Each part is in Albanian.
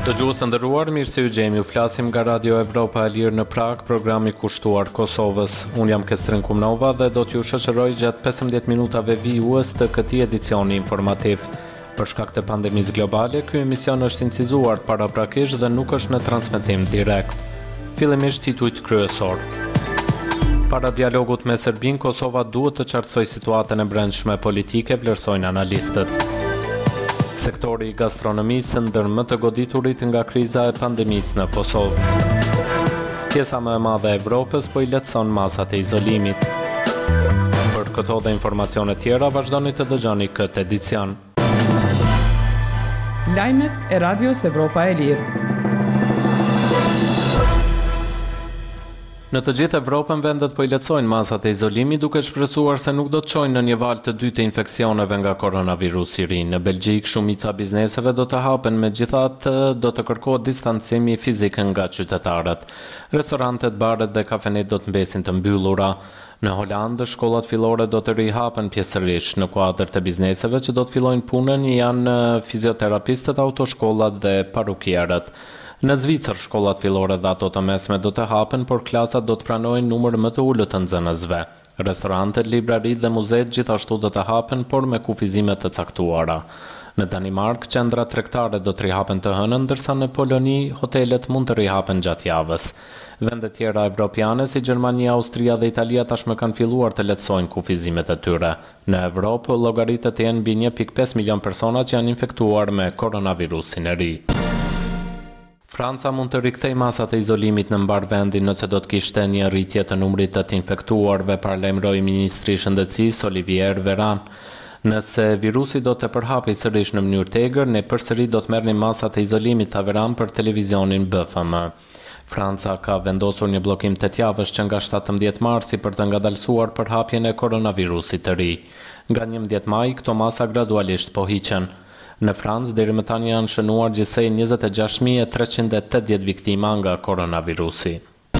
Dëgjues të nderuar, mirë se u gjemi. Flasim nga Radio Evropa e Lirë në Prag, programi kushtuar Kosovës. Unë jam Kestrin Kumnova dhe do t'ju shoqëroj gjatë 15 minutave vijues të këtij edicioni informativ. Për shkak të pandemisë globale, ky emision është incizuar paraprakisht dhe nuk është në transmetim direkt. Fillimisht titujt kryesor. Para dialogut me Serbinë, Kosova duhet të qartësojë situatën e brendshme politike, vlerësojnë analistët. Sektori i gastronomisë ndër më të goditurit nga kriza e pandemisë në Kosovë. Pjesa më e madhe e Evropës po i lehtëson masat e izolimit. Për këto dhe informacione tjera, vazhdoni të dëgjoni këtë edicion. Lajmet e Radios Evropa e Lirë. Në të gjithë Evropën, vendet po i lehtësojnë masat e izolimit duke shpresuar se nuk do të çojnë në një valë të dytë të infeksioneve nga koronavirusi i ri. Në Belgjik, shumica bizneseve do të hapen, megjithatë do të kërkohet distancimi fizik nga qytetarët. Restorantet, baret dhe kafenet do të mbesin të mbyllura. Në Holandë, shkollat fillore do të rihapen pjesërisht. Në kuadër të bizneseve që do të fillojnë punën janë fizioterapistët, autoshkollat dhe parukierët. Në Zvicër, shkollat fillore dhe ato të mesme do të hapen, por klasat do të pranojnë numër më të ulët të nxënësve. Restorantet, librarit dhe muzeet gjithashtu do të hapen, por me kufizime të caktuara. Në Danimark, qendrat tregtare do të rihapen të hënën, ndërsa në Poloni hotelet mund të rihapen gjatë javës. Vende tjera evropiane si Gjermania, Austria dhe Italia tashmë kanë filluar të lehtësojnë kufizimet e tyre. Në Evropë, llogaritet janë mbi 1.5 milion persona që janë infektuar me koronavirusin e ri. Franca mund të rikthejë masat e izolimit në mbar vendin nëse do të kishte një rritje të numrit të infektuarve, paralajmëroi ministri i shëndetësisë Olivier Véran. Nëse virusi do të përhapej sërish në mënyrë të egër, ne përsëri do të merrnim masat e izolimit, tha Véran për televizionin BFM. Franca ka vendosur një bllokim 8 javësh që nga 17 marsi për të ngadalësuar përhapjen e koronavirusit të ri. Nga 11 maj, këto masa gradualisht po hiqen. Në Francë, deri më tani janë shënuar gjithsej 26.380 viktima nga koronavirusi.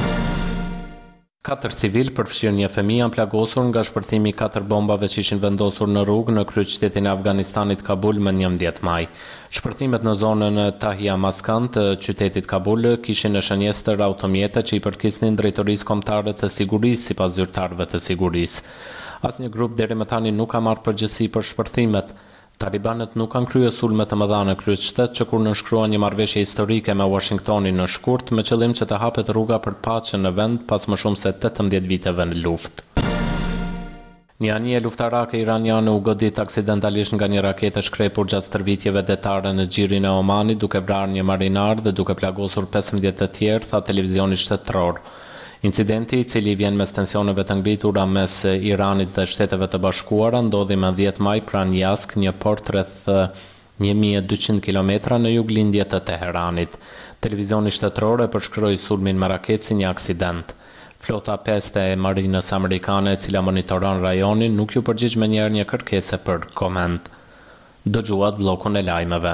4 civil, përfshirë një fëmijë, janë plagosur nga shpërthimi 4 bombave që ishin vendosur në rrugë në kryeqytetin e Afganistanit Kabul më 11 maj. Shpërthimet në zonën Tahia Maskan të qytetit Kabul kishin në shënjestër automjete që i përkisnin drejtorisë kombëtare të sigurisë sipas zyrtarëve të sigurisë. Asnjë grup deri më tani nuk ka marrë përgjegjësi për shpërthimet. Talibanët nuk kanë kryer sulme të mëdha në kryeqytet që kur nënshkruan një marrëveshje historike me Washingtonin në shkurt me qëllim që të hapet rruga për paqen në vend pas më shumë se 18 viteve në luftë. Një anije luftarake iraniane u godit aksidentalisht nga një raketë e shkrepur gjatë stërvitjeve detare në xhirin e Omanit, duke vrarë një marinar dhe duke plagosur 15 të tjerë, tha televizioni shtetëror. Incidenti, i cili vjen mes tensioneve të ngritura mes Iranit dhe Shteteve të Bashkuara, ndodhi më 10 maj pranë Jask, një port rreth 1200 km në juglindje të Teheranit. Televizioni shtetëror e përshkroi sulmin me raketë si një aksident. Flota 5 e marinës amerikane, e cila monitoron rajonin, nuk ju përgjigj menjëherë një kërkese për koment. Dëgjuat bllokun e lajmeve.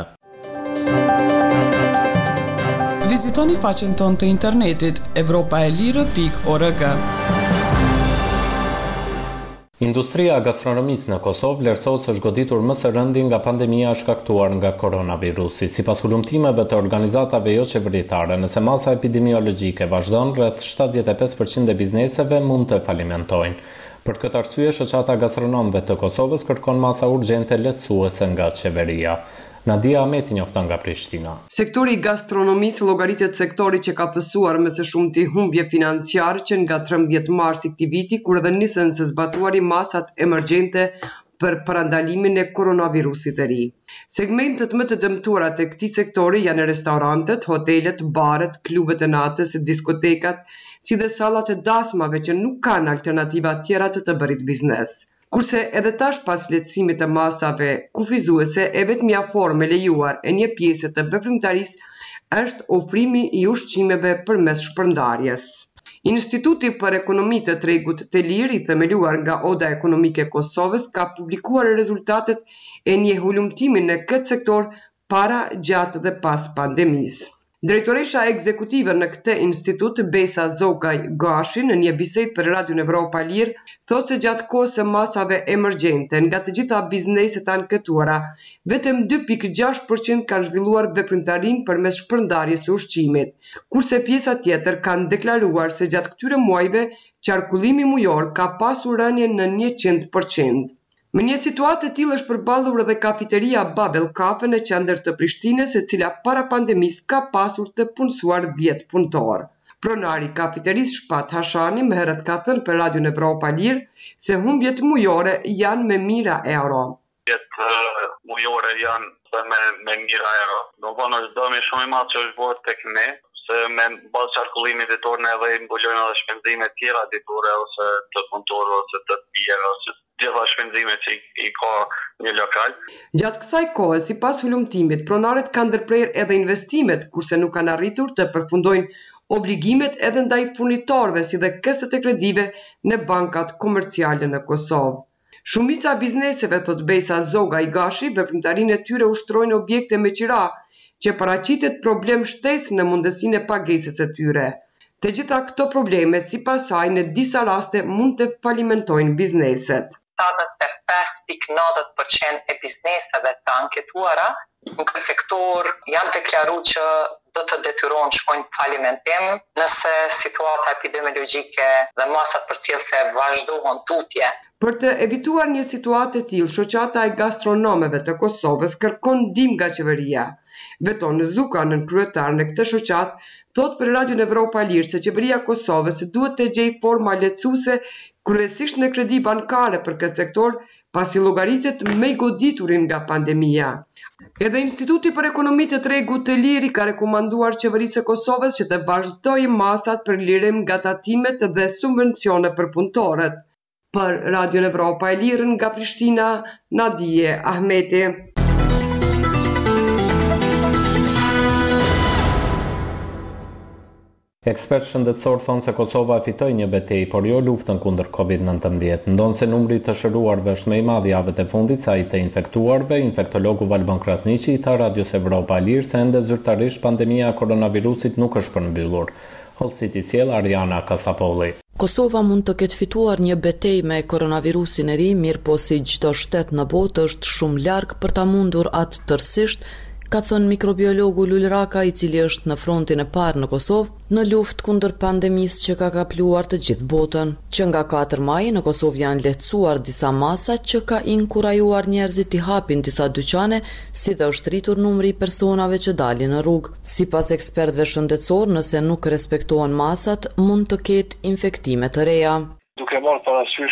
Vizitoni faqen tonë të internetit evropaelire.org. Industria e gastronomisë në Kosovë vlerësohet se është goditur më së rëndi nga pandemia e shkaktuar nga koronavirusi. Sipas hulumtimeve të organizatave jo qeveritare, nëse masa epidemiologjike vazhdon, rreth 75% e bizneseve mund të falimentojnë. Për këtë arsye, shoqata gastronomëve të Kosovës kërkon masa urgjente lehtësuese nga qeveria. Nadia Ahmeti njofton nga Prishtina. Sektori i gastronomisë llogaritet sektori që ka pësuar me së shumti humbje financiare që nga 13 mars i këtij viti, kur edhe nisën se zbatuari masat emergjente për parandalimin e koronavirusit të ri. Segmentet më të dëmtuara të këtij sektori janë restorantet, hotelet, baret, klubet e natës, diskotekat, si dhe sallat e dasmave që nuk kanë alternativa tjera të bërit biznes. Kurse edhe tash pas lehtësimit të masave kufizuese, e vetmja formë e lejuar e një pjese të veprimtarisë është ofrimi i ushqimeve përmes shpërndarjes. Instituti për Ekonomi të Tregut të Lirë, i themeluar nga Oda Ekonomike e Kosovës, ka publikuar rezultatet e një hulumtimi në këtë sektor para, gjatë dhe pas pandemisë. Drejtoresha ekzekutive në këtë institut, Besa Zogaj Gashi, në një bisedë për Radion Evropa Lirë, thotë se gjatë kohës së masave emergjente nga të gjitha bizneset anketuara, vetëm 2.6% kanë zhvilluar veprimtarinë përmes shpërndarjes së ushqimit, kurse pjesa tjetër kanë deklaruar se gjatë këtyre muajve qarkullimi mujor ka pasur rënje në 100%. Me një situatë e tillë është përballur edhe kafeteria Babel Cafe në qendër të Prishtinës, e cila para pandemisë ka pasur të punësuar 10 punëtor. Pronari i kafeterisë Shpat Hashani më herët ka thënë për Radion Evropa Lirë se humbjet mujore janë me mijëra euro. Mujore janë me mijëra euro. Do të thonë dëmi shumë i madh që është bërë tek ne, se me bazë qarkullimit ditor ne edhe mbulojnë edhe shpenzime tjera ditore ose të punëtorëve ose të tjerë ose gjitha shpenzimet që i ka një lokal. Gjatë kësaj kohe, sipas hulumtimit, pronarët kanë ndërprerë edhe investimet, kurse nuk kanë arritur të përfundojnë obligimet edhe ndaj furnitorëve si dhe kësët e kredive në bankat komerciale në Kosovë. Shumica bizneseve, thot Besa Zogaj Gashi, veprimtarinë e tyre ushtrojnë objekte me qira, që paraqitet problem shtesë në mundësinë e pagesës së tyre. Të gjitha këto probleme, sipas saj, në disa raste mund të falimentojnë bizneset. 75.90% e bizneseve të anketuara në këtë sektor janë deklaruar që do të detyrohen shkojnë falimentim nëse situata epidemiologjike dhe masat përcjellëse vazhdojnë tutje. Për të evituar një situatë të tillë, shoqata e gastronomëve të Kosovës kërkon ndihmë nga qeveria. Veton Zuka, nën kryetar në këtë shoqat, thot për Radion Evropa Lirë se qeveria e Kosovës duhet të gjejë forma lehtësuese kryesisht në kredi bankare për këtë sektor, pasi llogaritet me i goditurin nga pandemia. Edhe Instituti për Ekonomi të Tregut të Lirë ka rekomanduar qeverisë së Kosovës që të vazhdojë masat për lirim nga tatimet dhe subvencione për punëtorët. Për Radion Evropa e Lirë nga Prishtina, Nadije Ahmeti. Ekspertë shëndetësor thonë se Kosova fitoi një betejë, por jo luftën kundër COVID-19. Ndonë se numri të shëruarve është më i madh javët e fundit sa i të infektuarve, infektologu Valbon Krasniqi i tha Radios Evropa Lirë se ende zyrtarisht pandemia e koronavirusit nuk është përmbyllur. Hollësit i sjell Ariana Kasapolli. Kosova mund të ketë fituar një betejë me koronavirusin e ri, mirë po si çdo shtet në botë është shumë larg për ta mundur atë tërësisht, ka thënë mikrobiologu Lul Raka, i cili është në frontin e parë në Kosovë në luftë kundër pandemisë që ka kapluar të gjithë botën. Që nga 4 maj në Kosovë janë lehtësuar disa masa që ka inkurajuar njerëzit të hapin disa dyqane, si dhe është rritur numri i personave që dalin në rrugë. Sipas ekspertëve shëndetësor, nëse nuk respektohen masat, mund të ketë infektime të reja. Duke marrë parasysh